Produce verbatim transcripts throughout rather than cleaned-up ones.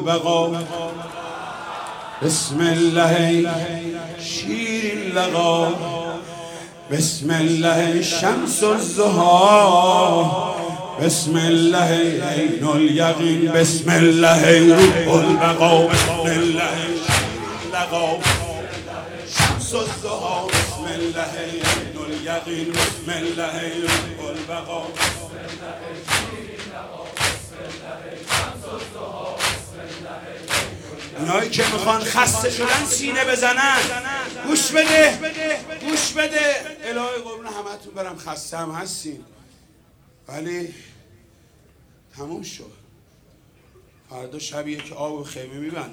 البقا بسم الله شیر اللقا بسم الله شمس الضحی بسم الله عین الیقین بسم الله روح البقا بسم الله شیر اللقا شمس الضحی بسم الله عین الیقین بسم الله روح البقا اونایی که میخوان خسته شدن سینه بزنن گوش بده گوش بده. الهی قربون همتون برم، خسته هم هستین ولی تموم شد. فردا شبیه که آب و خیمه میبندن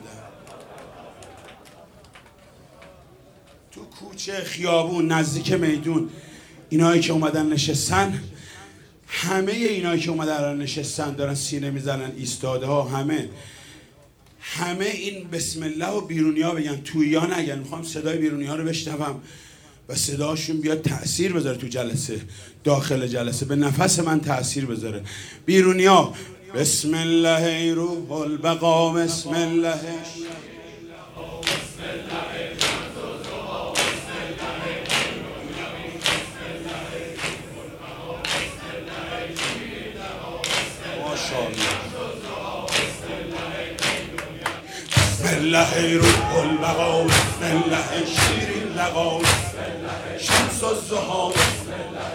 تو کوچه خیابون نزدیک میدون. اینایی که اومدن نشستن، همه اینایی که اومدن نشستن دارن سینه میزنن، ایستاده ها، همه همه این بسم الله و بیرونی ها بگن، تویی ها نگن. میخوام صدای بیرونی ها رو بشنوم و صداشون بیاد تأثیر بذاره تو جلسه، داخل جلسه به نفس من تأثیر بذاره. بیرونی ها بسم الله روح البقا بسم الله بسم الله روح البقا بسم الله شیر اللقا شمس الضحی بسم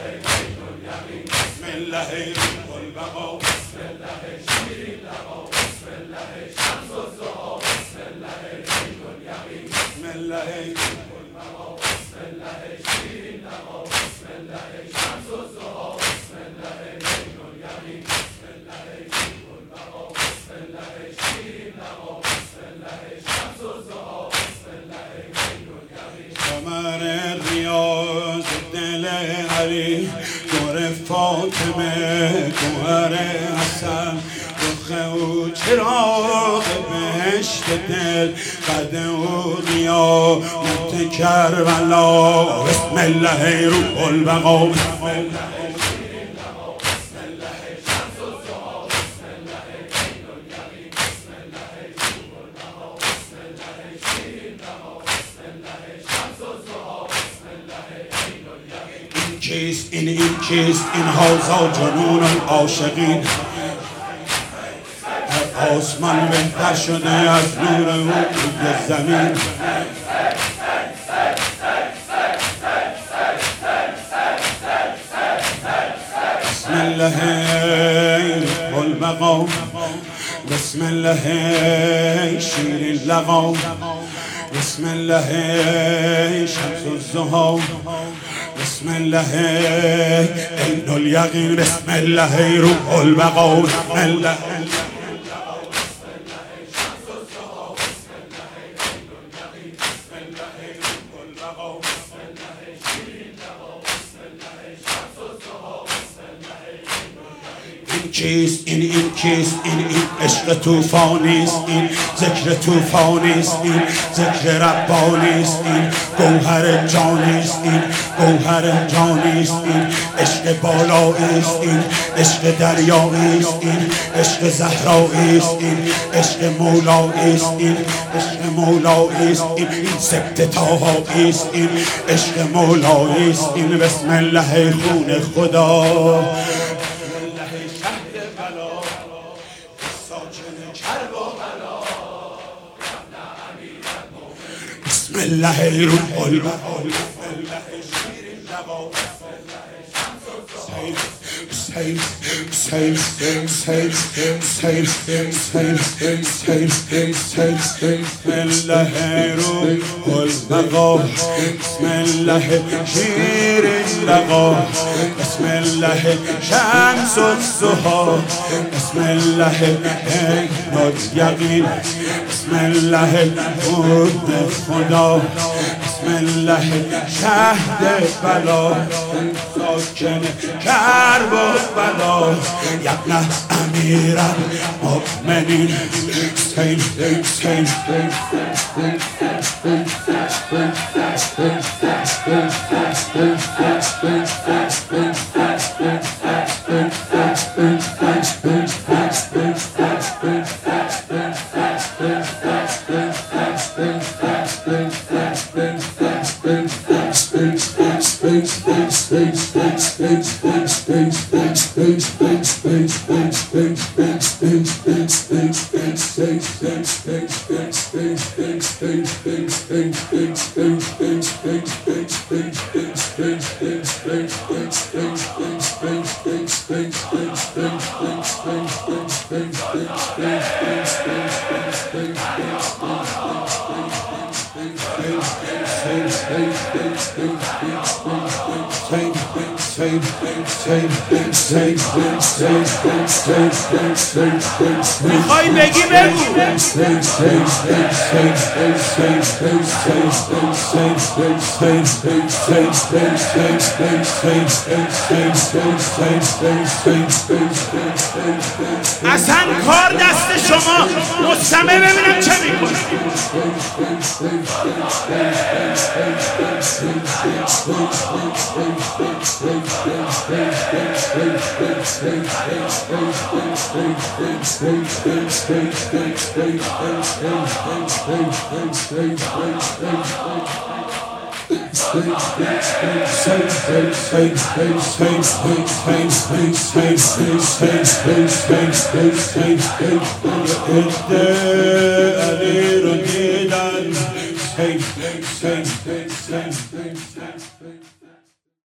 الله روح البقا بسم الله شیر اللقا بسم الله شمس الضحی بسم الله روح البقا بسم الله شیر اللقا بسم الله شمس الضحی بسم الله عین الیقین بسم الله روح البقا بسم الله شیر اللقا قمر ریاض دل علی دور فاطمه گوهر حسن رخ او چراغ بهشت دل قد او قیامت کربلا بسم الله روح البقا کیست این این کیست این هازا جنون العاشقین. هر آسمان بهتر شده از نور او روی زمین. بسم الله روح البقا بسم الله شیر اللقا بسم الله شمس الضحی بسم الله عین الیقین بسم الله روح البقا بسم الله چیست این این کیست این این عشق توفانیست، این ذکر توفانیست، این ذکر ربانیست، این گوهر جانیست، این گوهر جانیست، این عشق بالاییست، این عشق دریاییست، این عشق زهراییست، این عشق مولاییست، این عشق مولاییست، این این سبت طاهاییست، این عشق مولاییست، این بسم الله خون خدا بسم الله روح البقا Save, save, save, save, save, save, save, save, save, save, save. بسم الله روح البقا بسم الله شیر اللقا بسم الله شمس الضحی بسم الله عین الیقین بسم الله روح خدا بسم الله شهد بلا ساکن کرب و بلا یبن امیر المؤمنین سین سین سین میخوای بگی بگو اصلا کار دست شما مستمع ببینم چه میکنه علی رو دیدن